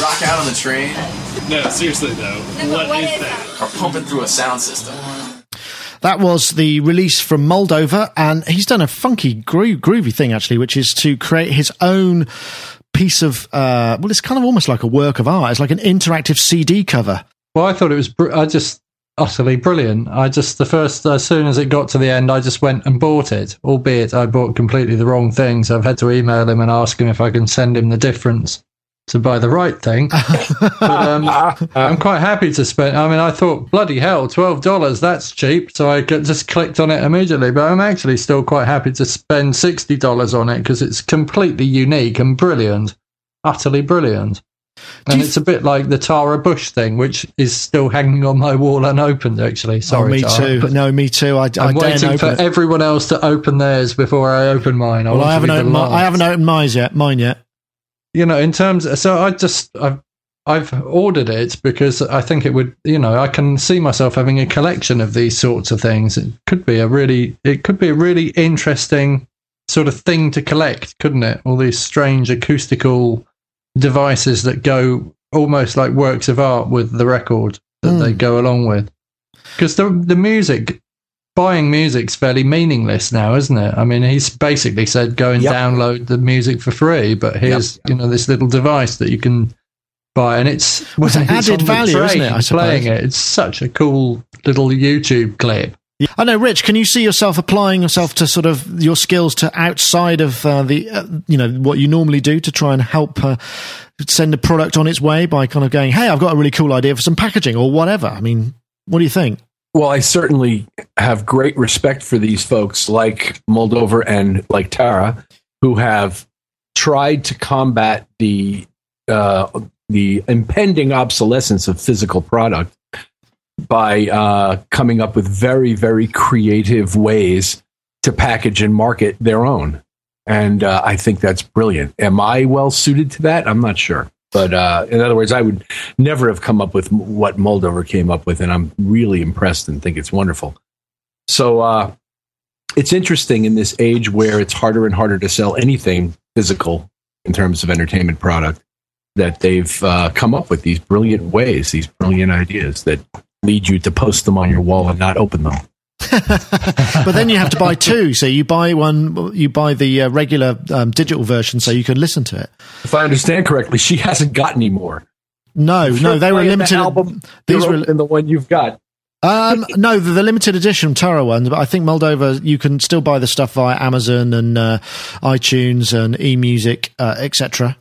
rock out on the train? No, seriously though, what is that? Or pumping through a sound system? That was the release from Moldova, and he's done a funky, groovy thing, actually, which is to create his own piece of, well, it's kind of almost like a work of art. It's like an interactive CD cover. Well, I thought it was utterly brilliant. As soon as it got to the end, I just went and bought it, albeit I bought completely the wrong thing, so I've had to email him and ask him if I can send him the difference to buy the right thing. But, I'm quite happy to spend. I mean, I thought, bloody hell, $12, that's cheap. So I just clicked on it immediately. But I'm actually still quite happy to spend $60 on it because it's completely unique and brilliant, utterly brilliant. And it's a bit like the Tara Bush thing, which is still hanging on my wall unopened, actually. Sorry, me Tara. too. No, me too. I'm waiting for everyone else to open theirs before I open mine. I haven't opened mine yet. You know, in terms, I've ordered it because I think it would, you know, I can see myself having a collection of these sorts of things. It could be a really interesting sort of thing to collect, couldn't it? All these strange acoustical devices that go almost like works of art with the record that they go along with. Because the music. Buying music's fairly meaningless now, isn't it? I mean, he's basically said go and download the music for free, but here's this little device that you can buy, and it's an added value, isn't it? I suppose playing it, it's such a cool little YouTube clip. Yeah. I know, Rich. Can you see yourself applying yourself to sort of your skills to outside of what you normally do to try and help send a product on its way by kind of going, hey, I've got a really cool idea for some packaging or whatever. I mean, what do you think? Well, I certainly have great respect for these folks like Moldova and like Tara, who have tried to combat the impending obsolescence of physical product by coming up with very, very creative ways to package and market their own. And I think that's brilliant. Am I well suited to that? I'm not sure. But in other words, I would never have come up with what Moldova came up with, and I'm really impressed and think it's wonderful. So it's interesting in this age where it's harder and harder to sell anything physical in terms of entertainment product, that they've come up with these brilliant ways, these brilliant ideas that lead you to post them on your wall and not open them. But then you have to buy two. So you buy the regular digital version so you can listen to it. If I understand correctly, she hasn't got any more. No, they were limited. These were in the one you've got. No, the limited edition Tara ones, but I think Moldova, you can still buy the stuff via Amazon and iTunes and eMusic, etc.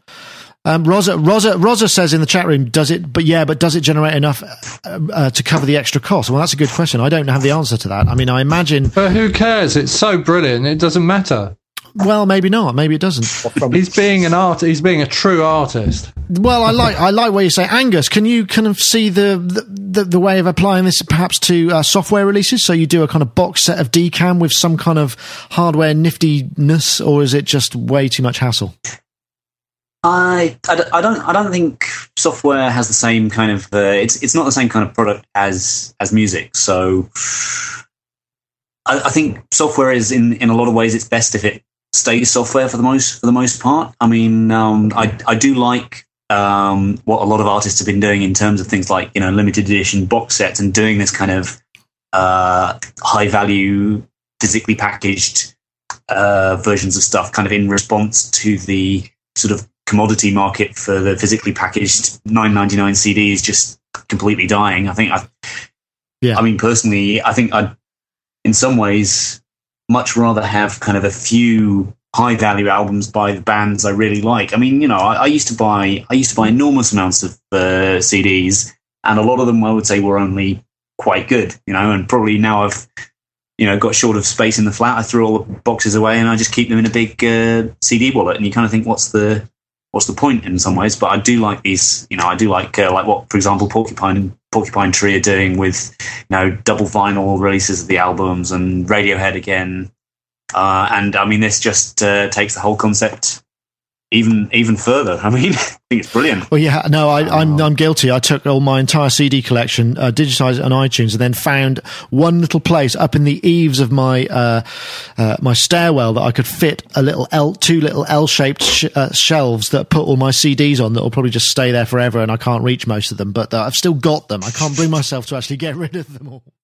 Rosa says in the chat room, does it generate enough to cover the extra cost? Well, that's a good question. I don't have the answer to that. I mean, I imagine... But who cares? It's so brilliant. It doesn't matter. Well, maybe not. Maybe it doesn't. He's being He's being a true artist. Well, I like what you say. Angus, can you kind of see the way of applying this perhaps to software releases? So you do a kind of box set of DCAM with some kind of hardware niftiness, or is it just way too much hassle? I don't think software has the same kind of it's not the same kind of product as music. So I think software is in a lot of ways it's best if it stays software for the most part. I mean, I do like what a lot of artists have been doing in terms of things like limited edition box sets and doing this kind of high value physically packaged versions of stuff, kind of in response to the sort of commodity market for the physically packaged $9.99 CDs just completely dying. I mean, personally, I think I'd, in some ways, much rather have kind of a few high value albums by the bands I really like. I mean, I used to buy enormous amounts of CDs, and a lot of them I would say were only quite good, and probably now I've got short of space in the flat. I threw all the boxes away and I just keep them in a big CD wallet, and you kind of think, what's the point in some ways? But I do like these, I do like what, for example, Porcupine Tree are doing with, double vinyl releases of the albums, and Radiohead again. And I mean, this just takes the whole concept, even further. I mean, I think it's brilliant. Well, yeah, no, I'm guilty. I took all my entire CD collection, digitized it on iTunes, and then found one little place up in the eaves of my my stairwell that I could fit two little L-shaped shelves that put all my CDs on that will probably just stay there forever, and I can't reach most of them. But I've still got them. I can't bring myself to actually get rid of them all.